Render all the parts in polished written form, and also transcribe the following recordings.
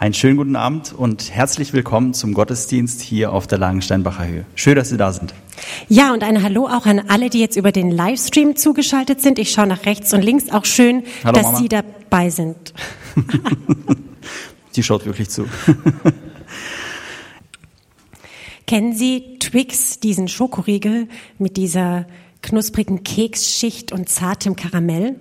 Einen schönen guten Abend und herzlich willkommen zum Gottesdienst hier auf der Langensteinbacher Höhe. Schön, dass Sie da sind. Ja, und ein Hallo auch an alle, die jetzt über den Livestream zugeschaltet sind. Ich schaue nach rechts und links. Auch schön, Hallo, dass Mama. Sie dabei sind. Sie schaut wirklich zu. Kennen Sie Twix, diesen Schokoriegel mit dieser knusprigen Keksschicht und zartem Karamell?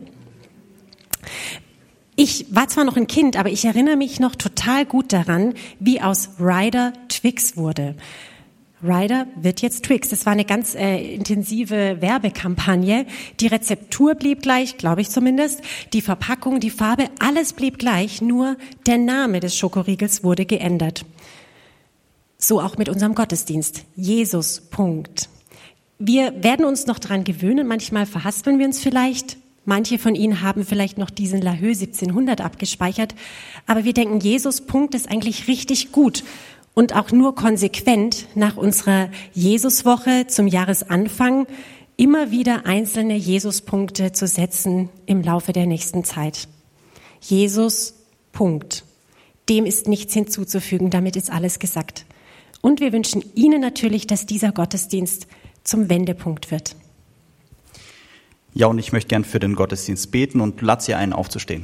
Ich war zwar noch ein Kind, aber ich erinnere mich noch total gut daran, wie aus Ryder Twix wurde. Ryder wird jetzt Twix. Das war eine ganz intensive Werbekampagne. Die Rezeptur blieb gleich, glaube ich zumindest. Die Verpackung, die Farbe, alles blieb gleich. Nur der Name des Schokoriegels wurde geändert. So auch mit unserem Gottesdienst. Jesus. Punkt. Wir werden uns noch dran gewöhnen. Manchmal verhaspeln wir uns vielleicht. Manche von Ihnen haben vielleicht noch diesen Lahö 1700 abgespeichert. Aber wir denken, Jesus. Punkt ist eigentlich richtig gut. Und auch nur konsequent nach unserer Jesuswoche zum Jahresanfang immer wieder einzelne Jesuspunkte zu setzen im Laufe der nächsten Zeit. Jesus, Punkt. Dem ist nichts hinzuzufügen, damit ist alles gesagt. Und wir wünschen Ihnen natürlich, dass dieser Gottesdienst zum Wendepunkt wird. Ja, und ich möchte gern für den Gottesdienst beten und lade Sie ein, aufzustehen.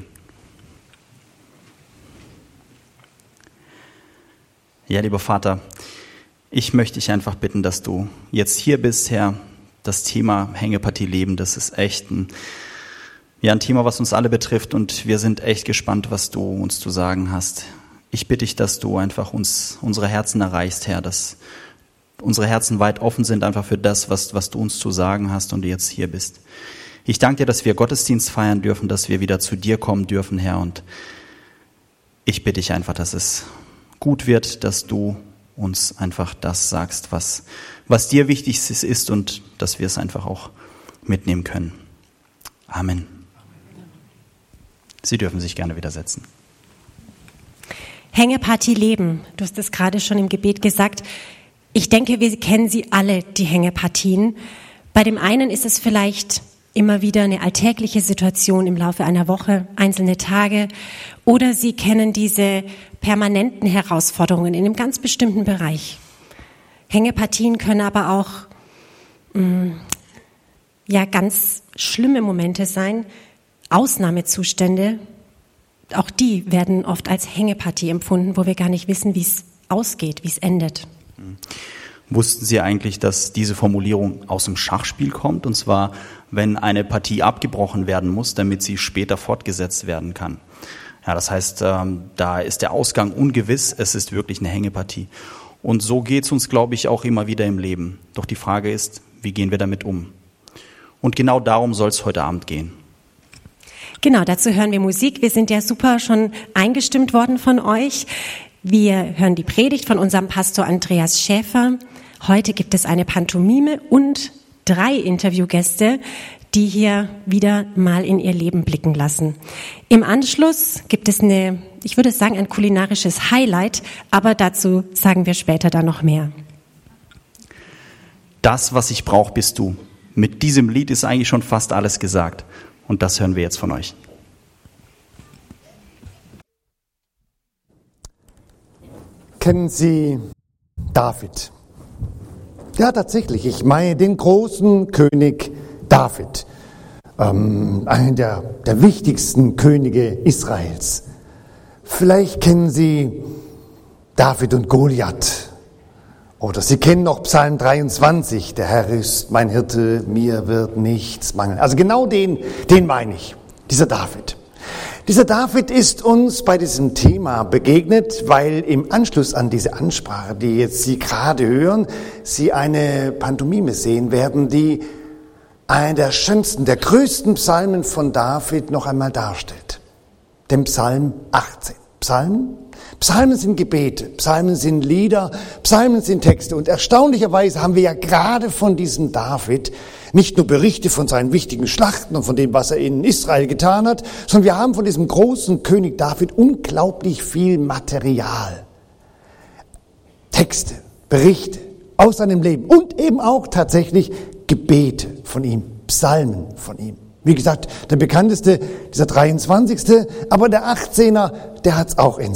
Ja, lieber Vater, ich möchte dich einfach bitten, dass du jetzt hier bist, Herr. Das Thema Hängepartie Leben, das ist echt ein Thema, was uns alle betrifft, und wir sind echt gespannt, was du uns zu sagen hast. Ich bitte dich, dass du einfach unsere Herzen erreichst, Herr, dass unsere Herzen weit offen sind einfach für das, was du uns zu sagen hast und du jetzt hier bist. Ich danke dir, dass wir Gottesdienst feiern dürfen, dass wir wieder zu dir kommen dürfen, Herr, und ich bitte dich einfach, dass es gut wird, dass du uns einfach das sagst, was dir wichtig ist, und dass wir es einfach auch mitnehmen können. Amen. Sie dürfen sich gerne wieder setzen. Hängepartie Leben, du hast es gerade schon im Gebet gesagt. Ich denke, wir kennen sie alle, die Hängepartien. Bei dem einen ist es vielleicht immer wieder eine alltägliche Situation im Laufe einer Woche, einzelne Tage, oder Sie kennen diese permanenten Herausforderungen in einem ganz bestimmten Bereich. Hängepartien können aber auch ganz schlimme Momente sein, Ausnahmezustände. Auch die werden oft als Hängepartie empfunden, wo wir gar nicht wissen, wie es ausgeht, wie es endet. Wussten Sie eigentlich, dass diese Formulierung aus dem Schachspiel kommt? Und zwar, wenn eine Partie abgebrochen werden muss, damit sie später fortgesetzt werden kann. Ja, das heißt, da ist der Ausgang ungewiss, es ist wirklich eine Hängepartie. Und so geht es uns, glaube ich, auch immer wieder im Leben. Doch die Frage ist, wie gehen wir damit um? Und genau darum soll es heute Abend gehen. Genau, dazu hören wir Musik. Wir sind ja super schon eingestimmt worden von euch. Wir hören die Predigt von unserem Pastor Andreas Schäfer. Heute gibt es eine Pantomime und 3 Interviewgäste, die hier wieder mal in ihr Leben blicken lassen. Im Anschluss gibt es ein kulinarisches Highlight, aber dazu sagen wir später dann noch mehr. Das, was ich brauche, bist du. Mit diesem Lied ist eigentlich schon fast alles gesagt. Und das hören wir jetzt von euch. Kennen Sie David? Ja, tatsächlich. Ich meine den großen König David. Einen der wichtigsten Könige Israels. Vielleicht kennen Sie David und Goliath. Oder Sie kennen noch Psalm 23. Der Herr ist mein Hirte, mir wird nichts mangeln. Also genau den meine ich. Dieser David. Dieser David ist uns bei diesem Thema begegnet, weil im Anschluss an diese Ansprache, die jetzt Sie gerade hören, Sie eine Pantomime sehen werden, die einen der schönsten, der größten Psalmen von David noch einmal darstellt. Den Psalm 18. Psalmen sind Gebete, Psalmen sind Lieder, Psalmen sind Texte. Und erstaunlicherweise haben wir ja gerade von diesem David nicht nur Berichte von seinen wichtigen Schlachten und von dem, was er in Israel getan hat, sondern wir haben von diesem großen König David unglaublich viel Material. Texte, Berichte aus seinem Leben und eben auch tatsächlich Gebete von ihm, Psalmen von ihm. Wie gesagt, der bekannteste, dieser 23., aber der 18er, der hat's auch in sich.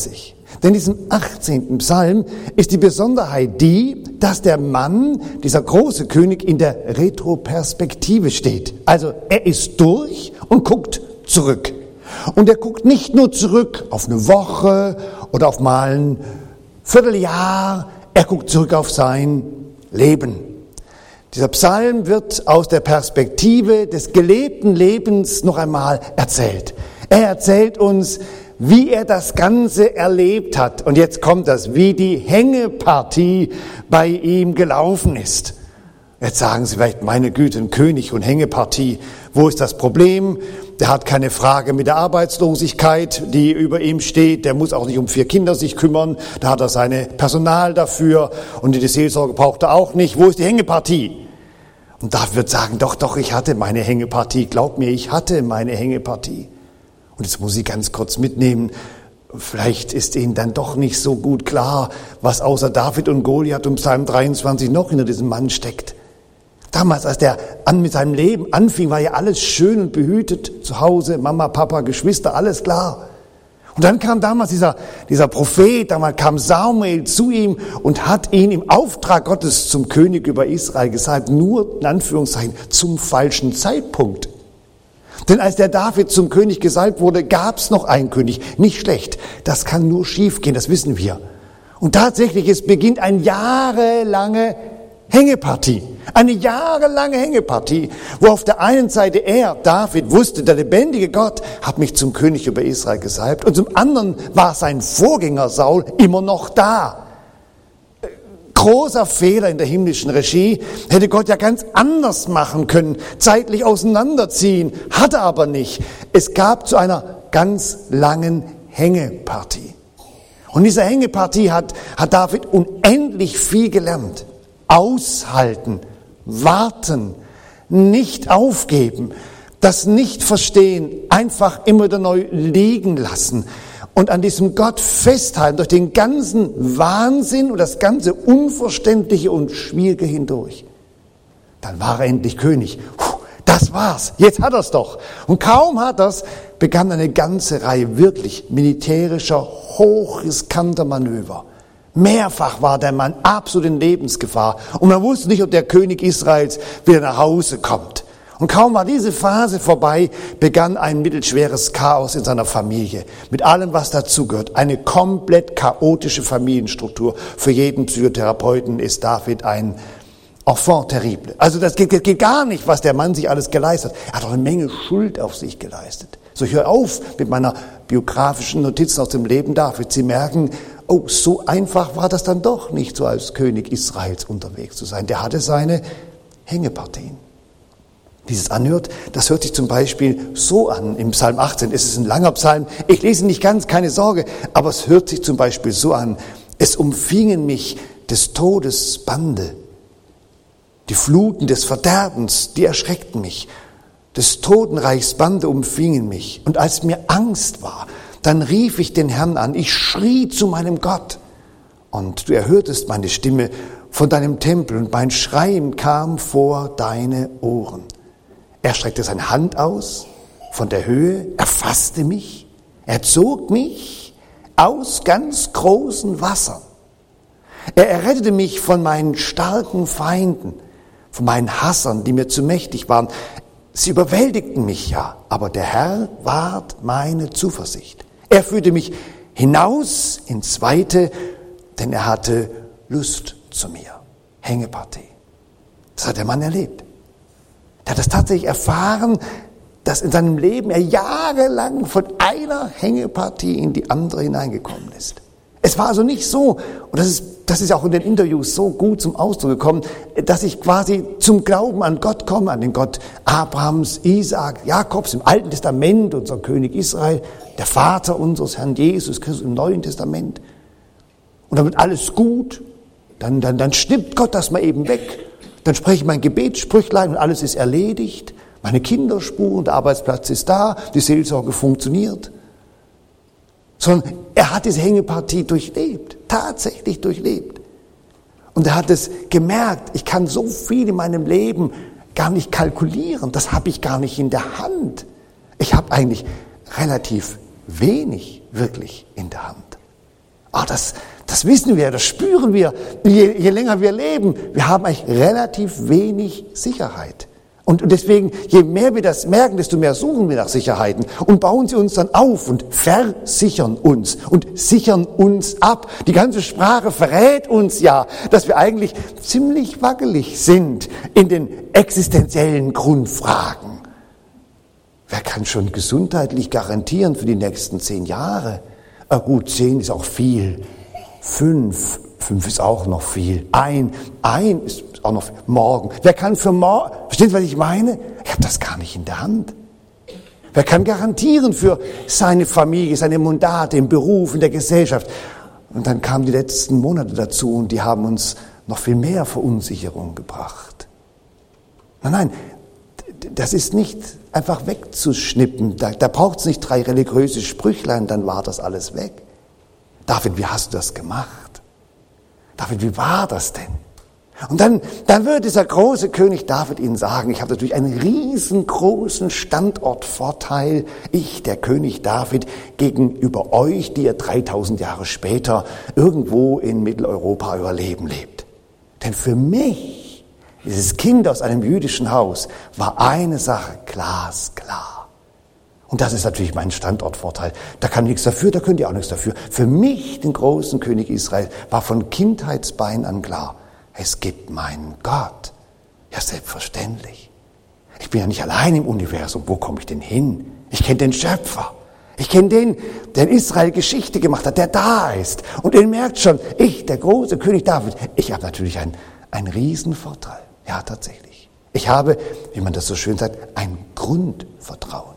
Denn in diesem 18. Psalm ist die Besonderheit die, dass der Mann, dieser große König, in der Retroperspektive steht. Also er ist durch und guckt zurück. Und er guckt nicht nur zurück auf eine Woche oder auf mal ein Vierteljahr, er guckt zurück auf sein Leben. Dieser Psalm wird aus der Perspektive des gelebten Lebens noch einmal erzählt. Er erzählt uns, wie er das Ganze erlebt hat. Und jetzt kommt das, wie die Hängepartie bei ihm gelaufen ist. Jetzt sagen Sie vielleicht, meine Güte, ein König und Hängepartie. Wo ist das Problem? Der hat keine Frage mit der Arbeitslosigkeit, die über ihm steht. Der muss auch nicht um 4 Kinder sich kümmern. Da hat er seine Personal dafür. Und die Seelsorge braucht er auch nicht. Wo ist die Hängepartie? Und David wird sagen, doch, ich hatte meine Hängepartie. Glaub mir, ich hatte meine Hängepartie. Und jetzt muss ich ganz kurz mitnehmen, vielleicht ist Ihnen dann doch nicht so gut klar, was außer David und Goliath und Psalm 23 noch hinter diesem Mann steckt. Damals, als der mit seinem Leben anfing, war ja alles schön und behütet. Zu Hause, Mama, Papa, Geschwister, alles klar. Und dann kam damals dieser Prophet, damals kam Samuel zu ihm und hat ihn im Auftrag Gottes zum König über Israel gesalbt, nur in Anführungszeichen zum falschen Zeitpunkt. Denn als der David zum König gesalbt wurde, gab es noch einen König. Nicht schlecht, das kann nur schief gehen, das wissen wir. Und tatsächlich, es beginnt eine jahrelange Hängepartie. Eine jahrelange Hängepartie, wo auf der einen Seite er, David, wusste, der lebendige Gott hat mich zum König über Israel gesalbt. Und zum anderen war sein Vorgänger Saul immer noch da. Großer Fehler in der himmlischen Regie, hätte Gott ja ganz anders machen können, zeitlich auseinanderziehen, hat er aber nicht. Es gab zu einer ganz langen Hängepartie. Und in dieser Hängepartie hat David unendlich viel gelernt. Aushalten, warten, nicht aufgeben, das Nicht-Verstehen einfach immer wieder neu liegen lassen. Und an diesem Gott festhalten, durch den ganzen Wahnsinn und das ganze Unverständliche und Schwierige hindurch. Dann war er endlich König. Das war's, jetzt hat er's doch. Und kaum hat er's, begann eine ganze Reihe wirklich militärischer, hochriskanter Manöver. Mehrfach war der Mann absolut in Lebensgefahr. Und man wusste nicht, ob der König Israels wieder nach Hause kommt. Und kaum war diese Phase vorbei, begann ein mittelschweres Chaos in seiner Familie. Mit allem, was dazugehört. Eine komplett chaotische Familienstruktur. Für jeden Psychotherapeuten ist David ein Enfant terrible. Also das geht gar nicht, was der Mann sich alles geleistet hat. Er hat auch eine Menge Schuld auf sich geleistet. So, ich höre auf mit meiner biografischen Notizen aus dem Leben Davids. Sie merken, oh, so einfach war das dann doch nicht, so als König Israels unterwegs zu sein. Der hatte seine Hängepartien. Dieses anhört, das hört sich zum Beispiel so an im Psalm 18. Es ist ein langer Psalm, ich lese ihn nicht ganz, keine Sorge, aber es hört sich zum Beispiel so an. Es umfingen mich des Todes Bande. Die Fluten des Verderbens, die erschreckten mich. Des Totenreichs Bande umfingen mich. Und als mir Angst war, dann rief ich den Herrn an. Ich schrie zu meinem Gott. Und du erhörtest meine Stimme von deinem Tempel und mein Schreien kam vor deine Ohren. Er streckte seine Hand aus von der Höhe, er fasste mich, er zog mich aus ganz großen Wassern. Er errettete mich von meinen starken Feinden, von meinen Hassern, die mir zu mächtig waren. Sie überwältigten mich ja, aber der Herr ward meine Zuversicht. Er führte mich hinaus ins Weite, denn er hatte Lust zu mir. Hängepartie. Das hat der Mann erlebt. Er hat das tatsächlich erfahren, dass in seinem Leben er jahrelang von einer Hängepartie in die andere hineingekommen ist. Es war also nicht so, und das ist auch in den Interviews so gut zum Ausdruck gekommen, dass ich quasi zum Glauben an Gott komme, an den Gott Abrahams, Isaak, Jakobs im Alten Testament, unser König Israel, der Vater unseres Herrn Jesus Christus im Neuen Testament. Und dann wird alles gut, dann schnippt Gott das mal eben weg. Dann spreche ich mein Gebetssprüchlein und alles ist erledigt. Meine Kinderspuren, der Arbeitsplatz ist da, die Seelsorge funktioniert. Sondern er hat diese Hängepartie durchlebt, tatsächlich durchlebt. Und er hat es gemerkt, ich kann so viel in meinem Leben gar nicht kalkulieren, das habe ich gar nicht in der Hand. Ich habe eigentlich relativ wenig wirklich in der Hand. Das wissen wir, das spüren wir, je länger wir leben. Wir haben eigentlich relativ wenig Sicherheit. Und deswegen, je mehr wir das merken, desto mehr suchen wir nach Sicherheiten und bauen sie uns dann auf und versichern uns und sichern uns ab. Die ganze Sprache verrät uns ja, dass wir eigentlich ziemlich wackelig sind in den existenziellen Grundfragen. Wer kann schon gesundheitlich garantieren für die nächsten 10 Jahre? Gut, 10 ist auch viel. 5 ist auch noch viel. Ein ist auch noch viel. Morgen. Wer kann für morgen, versteht ihr, was ich meine? Ich habe das gar nicht in der Hand. Wer kann garantieren für seine Familie, seine Mandate im Beruf, in der Gesellschaft? Und dann kamen die letzten Monate dazu und die haben uns noch viel mehr Verunsicherung gebracht. Nein, das ist nicht einfach wegzuschnippen. Da braucht es nicht 3 religiöse Sprüchlein, dann war das alles weg. David, wie hast du das gemacht? David, wie war das denn? Und dann wird dieser große König David Ihnen sagen, ich habe natürlich einen riesengroßen Standortvorteil, ich, der König David, gegenüber euch, die ihr 3000 Jahre später irgendwo in Mitteleuropa euer Leben lebt. Denn für mich, dieses Kind aus einem jüdischen Haus, war eine Sache glasklar. Und das ist natürlich mein Standortvorteil. Da kann ich nichts dafür, da könnt ihr auch nichts dafür. Für mich, den großen König Israel, war von Kindheitsbein an klar, es gibt meinen Gott. Ja, selbstverständlich. Ich bin ja nicht allein im Universum. Wo komme ich denn hin? Ich kenne den Schöpfer. Ich kenne den, der in Israel Geschichte gemacht hat, der da ist. Und ihr merkt schon, ich, der große König David, ich habe natürlich einen Riesenvorteil. Ja, tatsächlich. Ich habe, wie man das so schön sagt, ein Grundvertrauen.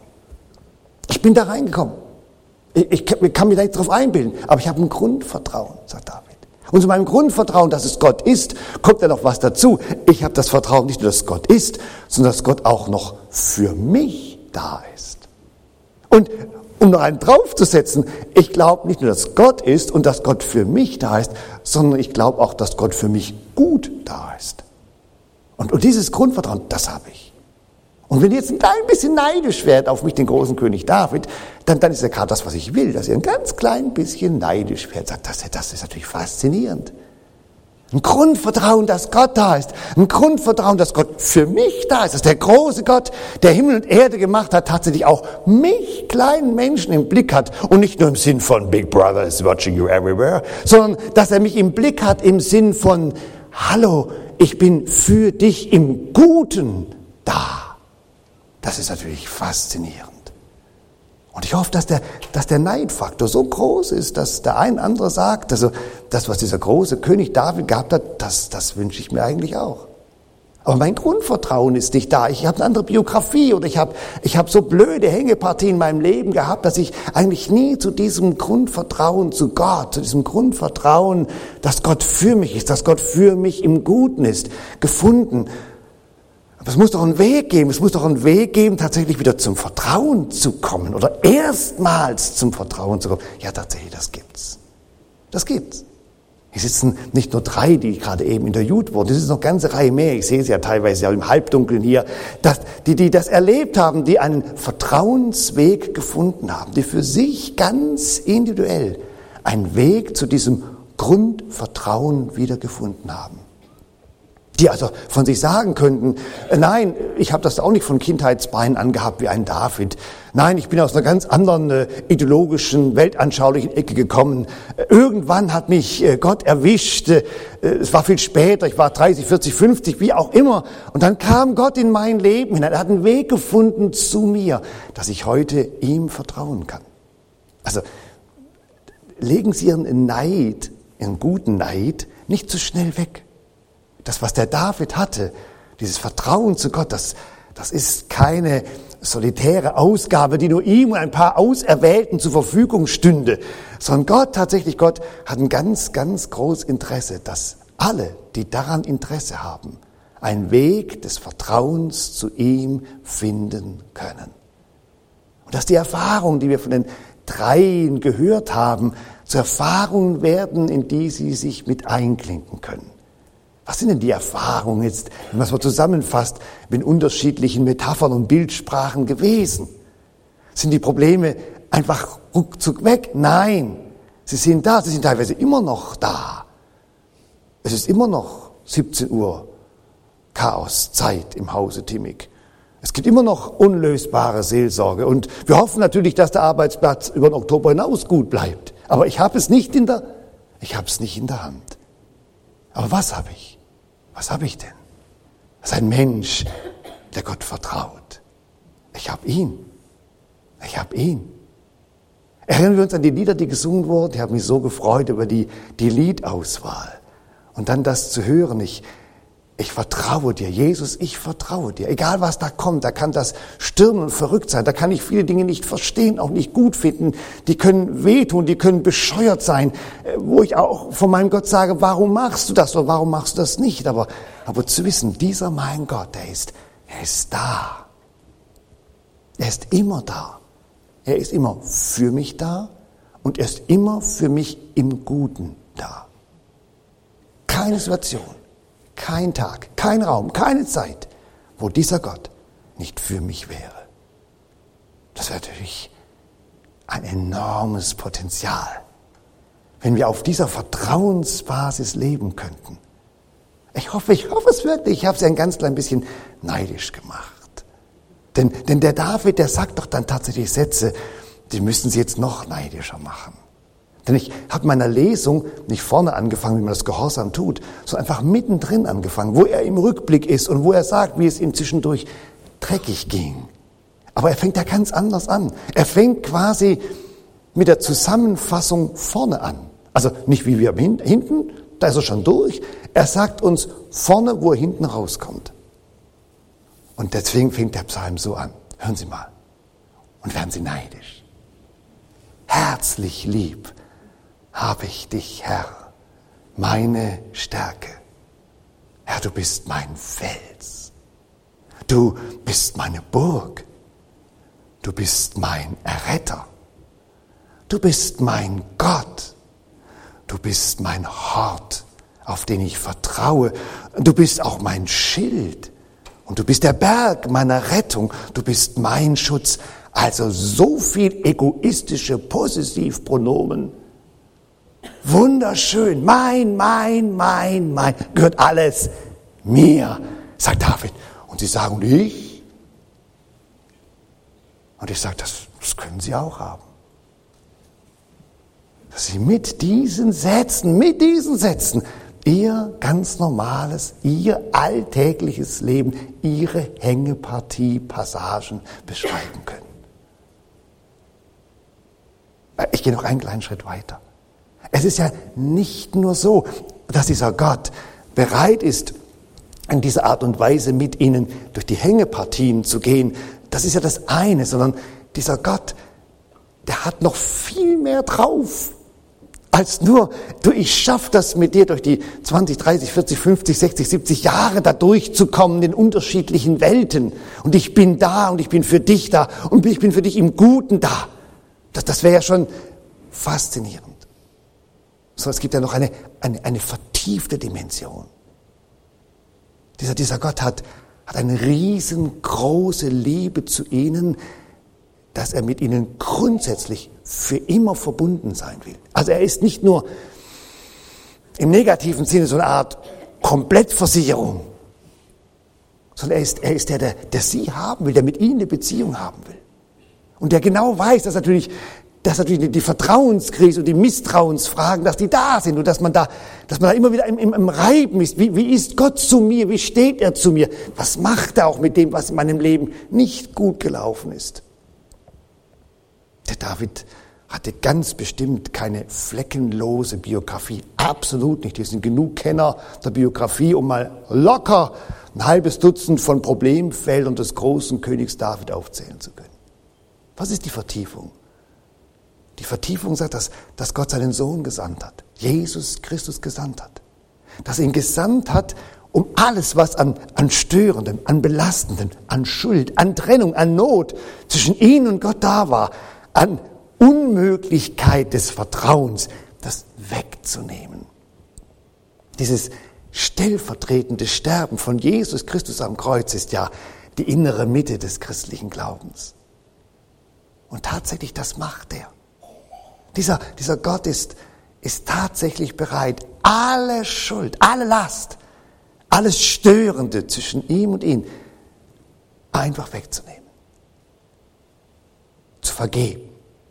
Ich bin da reingekommen. Ich kann mich da nicht drauf einbilden, aber ich habe ein Grundvertrauen, sagt David. Und zu meinem Grundvertrauen, dass es Gott ist, kommt ja noch was dazu. Ich habe das Vertrauen nicht nur, dass Gott ist, sondern dass Gott auch noch für mich da ist. Und um noch einen draufzusetzen, ich glaube nicht nur, dass Gott ist und dass Gott für mich da ist, sondern ich glaube auch, dass Gott für mich gut da ist. Und dieses Grundvertrauen, das habe ich. Und wenn ihr jetzt ein klein bisschen neidisch werdet auf mich, den großen König David, dann ist ja gerade das, was ich will, dass ihr ein ganz klein bisschen neidisch werdet. Sagt, das ist natürlich faszinierend. Ein Grundvertrauen, dass Gott da ist. Ein Grundvertrauen, dass Gott für mich da ist. Dass der große Gott, der Himmel und Erde gemacht hat, tatsächlich auch mich, kleinen Menschen, im Blick hat. Und nicht nur im Sinn von Big Brother is watching you everywhere, sondern dass er mich im Blick hat im Sinn von, hallo, ich bin für dich im Guten da. Das ist natürlich faszinierend. Und ich hoffe, dass der Neidfaktor so groß ist, dass der ein oder andere sagt, also das, was dieser große König David gehabt hat, das wünsche ich mir eigentlich auch. Aber mein Grundvertrauen ist nicht da. Ich habe eine andere Biografie oder ich habe so blöde Hängepartien in meinem Leben gehabt, dass ich eigentlich nie zu diesem Grundvertrauen zu Gott, zu diesem Grundvertrauen, dass Gott für mich ist, dass Gott für mich im Guten ist, gefunden. Aber es muss doch einen Weg geben, tatsächlich wieder zum Vertrauen zu kommen oder erstmals zum Vertrauen zu kommen. Ja, tatsächlich, das gibt's. Hier sitzen nicht nur 3, die gerade eben interviewt wurden, es ist noch eine ganze Reihe mehr. Ich sehe sie ja teilweise ja im Halbdunkeln hier, die das erlebt haben, die einen Vertrauensweg gefunden haben, die für sich ganz individuell einen Weg zu diesem Grundvertrauen wieder gefunden haben. Die also von sich sagen könnten, nein, ich habe das auch nicht von Kindheitsbeinen an gehabt wie ein David. Nein, ich bin aus einer ganz anderen ideologischen, weltanschaulichen Ecke gekommen. Irgendwann hat mich Gott erwischt. Es war viel später, ich war 30, 40, 50, wie auch immer. Und dann kam Gott in mein Leben hinein. Er hat einen Weg gefunden zu mir, dass ich heute ihm vertrauen kann. Also legen Sie Ihren Neid, Ihren guten Neid, nicht zu schnell weg. Das, was der David hatte, dieses Vertrauen zu Gott, das ist keine solitäre Ausgabe, die nur ihm und ein paar Auserwählten zur Verfügung stünde, sondern Gott hat ein ganz, ganz großes Interesse, dass alle, die daran Interesse haben, einen Weg des Vertrauens zu ihm finden können. Und dass die Erfahrungen, die wir von den 3 gehört haben, zu Erfahrungen werden, in die sie sich mit einklinken können. Was sind denn die Erfahrungen jetzt, wenn man es mal zusammenfasst, mit unterschiedlichen Metaphern und Bildsprachen gewesen? Sind die Probleme einfach ruckzuck weg? Nein. Sie sind da, sie sind teilweise immer noch da. Es ist immer noch 17 Uhr Chaoszeit im Hause Timmig. Es gibt immer noch unlösbare Seelsorge und wir hoffen natürlich, dass der Arbeitsplatz über den Oktober hinaus gut bleibt. Aber ich habe es nicht in der Hand. Aber was habe ich? Was habe ich denn? Das ist ein Mensch, der Gott vertraut. Ich habe ihn. Erinnern wir uns an die Lieder, die gesungen wurden? Ich habe mich so gefreut über die Liedauswahl. Und dann das zu hören, ich vertraue dir, Jesus, ich vertraue dir. Egal was da kommt, da kann das stürmen und verrückt sein, da kann ich viele Dinge nicht verstehen, auch nicht gut finden. Die können wehtun, die können bescheuert sein, wo ich auch von meinem Gott sage, warum machst du das oder warum machst du das nicht? Aber zu wissen, dieser mein Gott, er ist da. Er ist immer da. Er ist immer für mich da und er ist immer für mich im Guten da. Keine Situation, kein Tag, kein Raum, keine Zeit, wo dieser Gott nicht für mich wäre. Das wäre natürlich ein enormes Potenzial, wenn wir auf dieser Vertrauensbasis leben könnten. Ich hoffe es wirklich. Ich habe es ein ganz klein bisschen neidisch gemacht. Denn der David, der sagt doch dann tatsächlich Sätze, die müssen sie jetzt noch neidischer machen. Denn ich habe meiner Lesung nicht vorne angefangen, wie man das gehorsam tut, sondern einfach mittendrin angefangen, wo er im Rückblick ist und wo er sagt, wie es ihm zwischendurch dreckig ging. Aber er fängt ja ganz anders an. Er fängt quasi mit der Zusammenfassung vorne an. Also nicht wie wir hinten, da ist er schon durch. Er sagt uns vorne, wo er hinten rauskommt. Und deswegen fängt der Psalm so an. Hören Sie mal. Und werden Sie neidisch. Herzlich lieb habe ich dich, Herr, meine Stärke. Herr, du bist mein Fels. Du bist meine Burg. Du bist mein Erretter. Du bist mein Gott. Du bist mein Hort, auf den ich vertraue. Du bist auch mein Schild. Und du bist der Berg meiner Rettung. Du bist mein Schutz. Also so viel egoistische Possessivpronomen. Wunderschön. Mein. Gehört alles mir, sagt David. Und sie sagen, und ich? Und ich sage, das können Sie auch haben. Dass Sie mit diesen Sätzen, Ihr ganz normales, Ihr alltägliches Leben, Ihre Hängepartie-Passagen beschreiben können. Ich gehe noch einen kleinen Schritt weiter. Es ist ja nicht nur so, dass dieser Gott bereit ist, in dieser Art und Weise mit ihnen durch die Hängepartien zu gehen. Das ist ja das eine, sondern dieser Gott, der hat noch viel mehr drauf. Als nur, ich schaffe das mit dir durch die 20, 30, 40, 50, 60, 70 Jahre da durchzukommen in unterschiedlichen Welten. Und ich bin da und ich bin für dich da und ich bin für dich im Guten da. Das wäre ja schon faszinierend. So, es gibt ja noch eine vertiefte Dimension. Dieser Gott hat eine riesengroße Liebe zu ihnen, dass er mit ihnen grundsätzlich für immer verbunden sein will. Also er ist nicht nur im negativen Sinne so eine Art Komplettversicherung, sondern er ist der sie haben will, der mit ihnen eine Beziehung haben will. Und der genau weiß, dass natürlich die Vertrauenskrise und die Misstrauensfragen, dass die da sind und dass man da immer wieder im Reiben ist. Wie ist Gott zu mir? Wie steht er zu mir? Was macht er auch mit dem, was in meinem Leben nicht gut gelaufen ist? Der David hatte ganz bestimmt keine fleckenlose Biografie. Absolut nicht. Hier sind genug Kenner der Biografie, um mal locker ein halbes Dutzend von Problemfeldern des großen Königs David aufzählen zu können. Was ist die Vertiefung? Die Vertiefung sagt, dass Gott seinen Sohn gesandt hat, Jesus Christus gesandt hat. Dass er ihn gesandt hat, um alles, was an Störenden, an Belastenden, an Schuld, an Trennung, an Not zwischen ihm und Gott da war, an Unmöglichkeit des Vertrauens, das wegzunehmen. Dieses stellvertretende Sterben von Jesus Christus am Kreuz ist ja die innere Mitte des christlichen Glaubens. Und tatsächlich, das macht er. Dieser Gott ist tatsächlich bereit, alle Schuld, alle Last, alles Störende zwischen ihm und ihnen einfach wegzunehmen. Zu vergeben.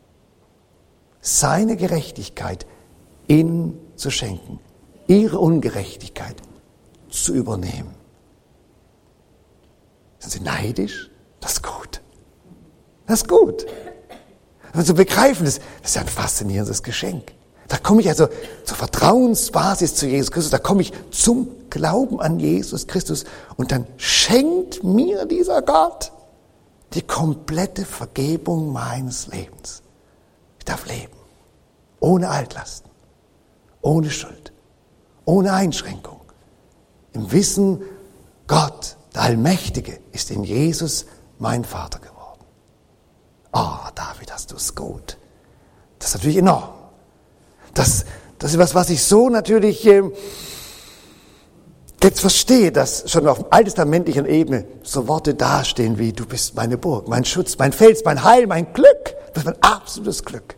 Seine Gerechtigkeit ihnen zu schenken. Ihre Ungerechtigkeit zu übernehmen. Sind Sie neidisch? Das ist gut. Das ist gut. Aber zu begreifen, das ist ein faszinierendes Geschenk. Da komme ich also zur Vertrauensbasis zu Jesus Christus, da komme ich zum Glauben an Jesus Christus und dann schenkt mir dieser Gott die komplette Vergebung meines Lebens. Ich darf leben, ohne Altlasten, ohne Schuld, ohne Einschränkung, im Wissen, Gott, der Allmächtige, ist in Jesus mein Vater geworden. David, hast du es gut. Das ist natürlich enorm. Das ist was ich so natürlich jetzt verstehe, dass schon auf alttestamentlicher Ebene so Worte dastehen wie, du bist meine Burg, mein Schutz, mein Fels, mein Heil, mein Glück. Das ist mein absolutes Glück.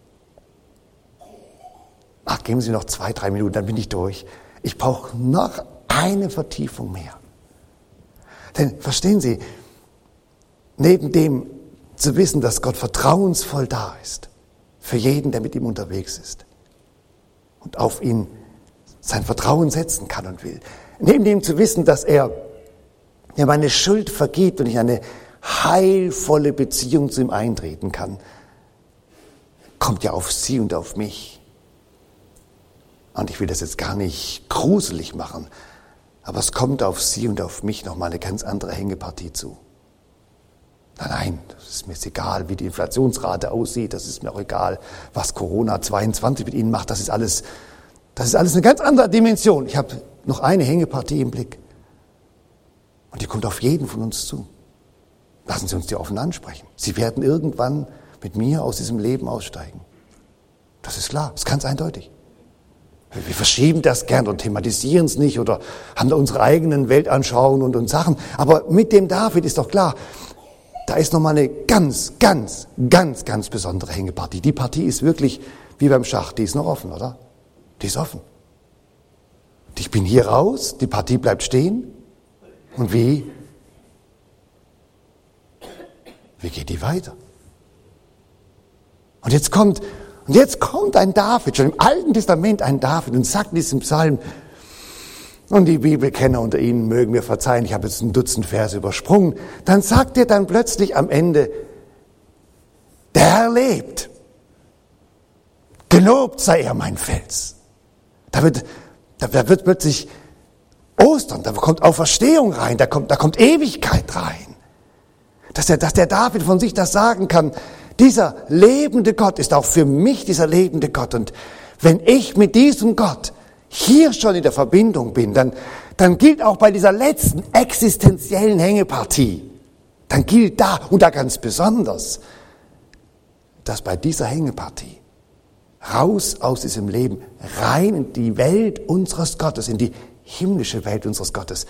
Geben Sie noch 2-3 Minuten, dann bin ich durch. Ich brauche noch eine Vertiefung mehr. Denn, verstehen Sie, neben dem zu wissen, dass Gott vertrauensvoll da ist, für jeden, der mit ihm unterwegs ist und auf ihn sein Vertrauen setzen kann und will, neben dem zu wissen, dass er meine Schuld vergibt und ich eine heilvolle Beziehung zu ihm eintreten kann, kommt ja auf Sie und auf mich. Und ich will das jetzt gar nicht gruselig machen, aber es kommt auf Sie und auf mich nochmal eine ganz andere Hängepartie zu. Nein, das ist mir jetzt egal, wie die Inflationsrate aussieht, das ist mir auch egal, was Corona 22 mit Ihnen macht, das ist alles eine ganz andere Dimension. Ich habe noch eine Hängepartie im Blick. Und die kommt auf jeden von uns zu. Lassen Sie uns die offen ansprechen. Sie werden irgendwann mit mir aus diesem Leben aussteigen. Das ist klar, das ist ganz eindeutig. Wir verschieben das gern und thematisieren es nicht oder haben da unsere eigenen Weltanschauungen und Sachen. Aber mit dem David ist doch klar, da ist nochmal eine ganz besondere Hängepartie. Die Partie ist wirklich wie beim Schach, die ist noch offen, oder? Die ist offen. Ich bin hier raus, die Partie bleibt stehen. Und wie geht die weiter? Und jetzt kommt ein David, schon im Alten Testament ein David und sagt in diesem Psalm, und die Bibelkenner unter Ihnen mögen mir verzeihen, ich habe jetzt ein Dutzend Verse übersprungen, dann sagt er dann plötzlich am Ende, der Herr lebt, gelobt sei er mein Fels. Da wird plötzlich Ostern, da kommt Auferstehung rein, da kommt Ewigkeit rein. Dass der David von sich das sagen kann, dieser lebende Gott ist auch für mich dieser lebende Gott. Und wenn ich mit diesem Gott hier schon in der Verbindung bin, dann gilt auch bei dieser letzten existenziellen Hängepartie, dann gilt da, und da ganz besonders, dass bei dieser Hängepartie raus aus diesem Leben, rein in die Welt unseres Gottes, in die himmlische Welt unseres Gottes,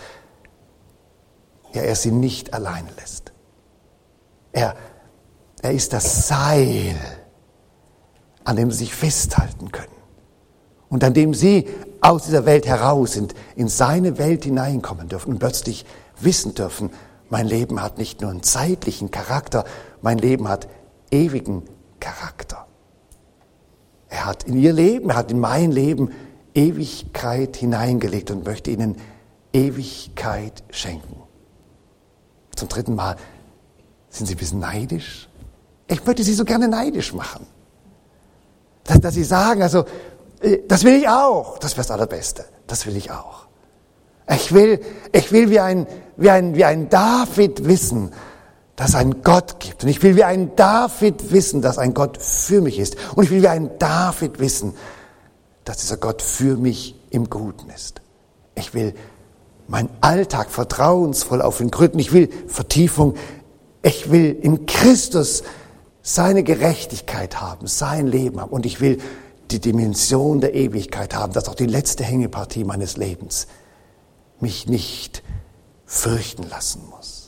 er sie nicht alleine lässt. Er ist das Seil, an dem sie sich festhalten können und an dem sie aus dieser Welt heraus sind, in seine Welt hineinkommen dürfen und plötzlich wissen dürfen, mein Leben hat nicht nur einen zeitlichen Charakter, mein Leben hat ewigen Charakter. Er hat in ihr Leben, er hat in mein Leben Ewigkeit hineingelegt und möchte ihnen Ewigkeit schenken. Zum 3. Mal, sind Sie ein bisschen neidisch? Ich möchte Sie so gerne neidisch machen. Dass Sie sagen, also, das will ich auch. Das wäre das Allerbeste. Das will ich auch. Ich will wie ein David wissen, dass es einen Gott gibt. Und ich will wie ein David wissen, dass ein Gott für mich ist. Und ich will wie ein David wissen, dass dieser Gott für mich im Guten ist. Ich will meinen Alltag vertrauensvoll auf ihn gründen. Ich will Vertiefung. Ich will in Christus seine Gerechtigkeit haben, sein Leben haben. Und ich will die Dimension der Ewigkeit haben, dass auch die letzte Hängepartie meines Lebens mich nicht fürchten lassen muss.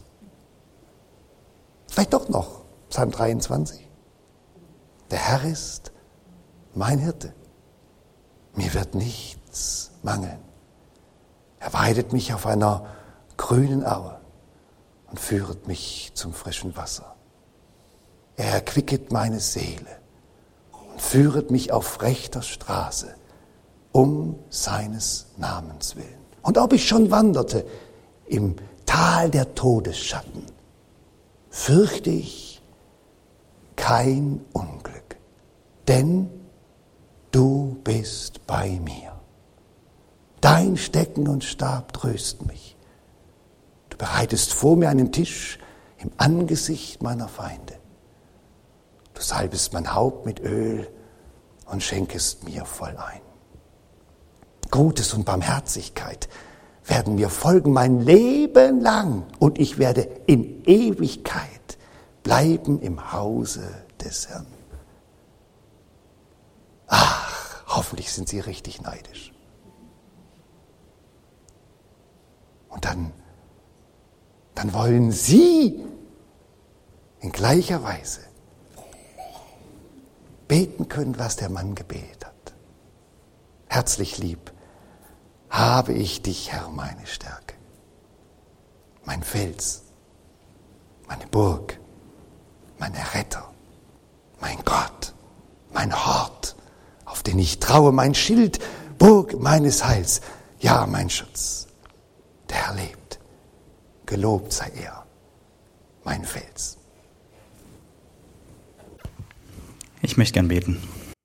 Vielleicht doch noch Psalm 23. Der Herr ist mein Hirte. Mir wird nichts mangeln. Er weidet mich auf einer grünen Aue und führet mich zum frischen Wasser. Er erquicket meine Seele und führet mich auf rechter Straße, um seines Namens willen. Und ob ich schon wanderte im Tal der Todesschatten, fürchte ich kein Unglück, denn du bist bei mir. Dein Stecken und Stab trösten mich. Du bereitest vor mir einen Tisch im Angesicht meiner Feinde. Du salbest mein Haupt mit Öl und schenkest mir voll ein. Gutes und Barmherzigkeit werden mir folgen mein Leben lang und ich werde in Ewigkeit bleiben im Hause des Herrn. Ach, hoffentlich sind Sie richtig neidisch. Und dann wollen Sie in gleicher Weise beten können, was der Mann gebetet hat. Herzlich lieb habe ich dich, Herr, meine Stärke, mein Fels, meine Burg, mein Erretter, mein Gott, mein Hort, auf den ich traue, mein Schild, Burg meines Heils, ja, mein Schutz. Der Herr lebt, gelobt sei er, mein Fels. Ich möchte gern beten.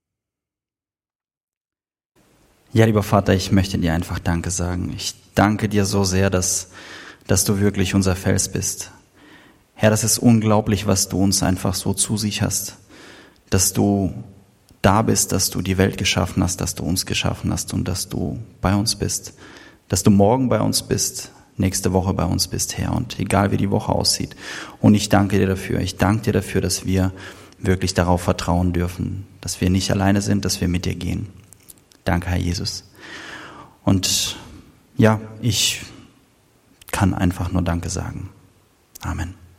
Ja, lieber Vater, ich möchte dir einfach Danke sagen. Ich danke dir so sehr, dass du wirklich unser Fels bist. Herr, das ist unglaublich, was du uns einfach so zusicherst, dass du da bist, dass du die Welt geschaffen hast, dass du uns geschaffen hast und dass du bei uns bist, dass du morgen bei uns bist, nächste Woche bei uns bist, Herr, und egal wie die Woche aussieht. Und ich danke dir dafür. Ich danke dir dafür, dass wir wirklich darauf vertrauen dürfen, dass wir nicht alleine sind, dass wir mit dir gehen. Danke, Herr Jesus. Und ja, ich kann einfach nur Danke sagen. Amen.